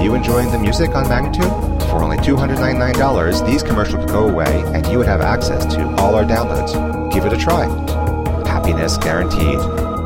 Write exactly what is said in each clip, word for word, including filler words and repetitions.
you enjoying the music on Magnatune? For only two hundred ninety-nine dollars, these commercials could go away and you would have access to all our downloads. Give it a try. Happiness guaranteed.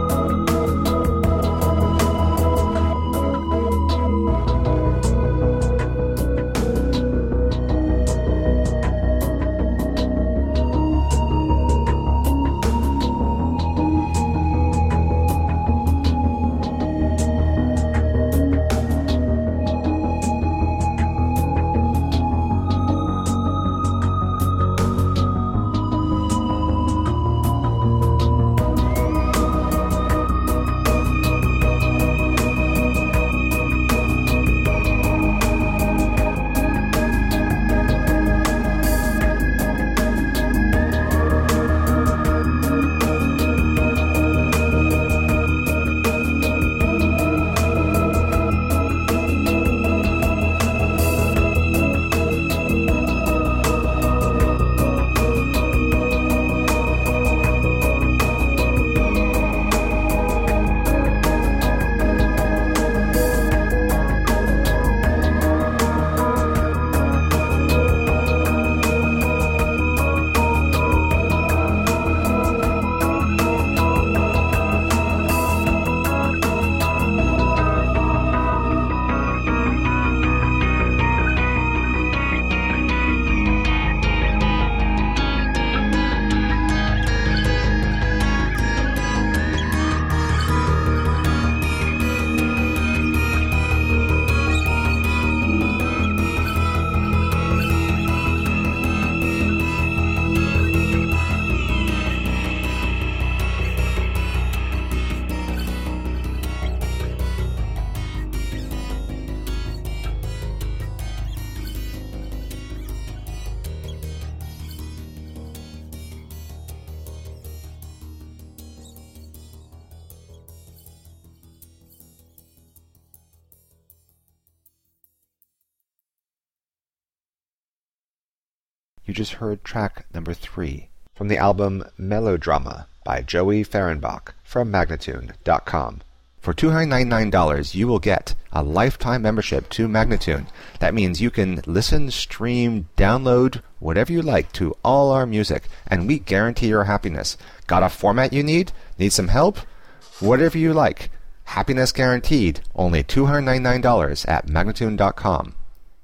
You just heard track number three from the album Melodrama by Joey Fahrenbach from Magnatune dot com. For two hundred ninety-nine dollars, you will get a lifetime membership to Magnatune. That means you can listen, stream, download, whatever you like to all our music, and we guarantee your happiness. Got a format you need? Need some help? Whatever you like. Happiness guaranteed. Only two hundred ninety-nine dollars at Magnatune dot com.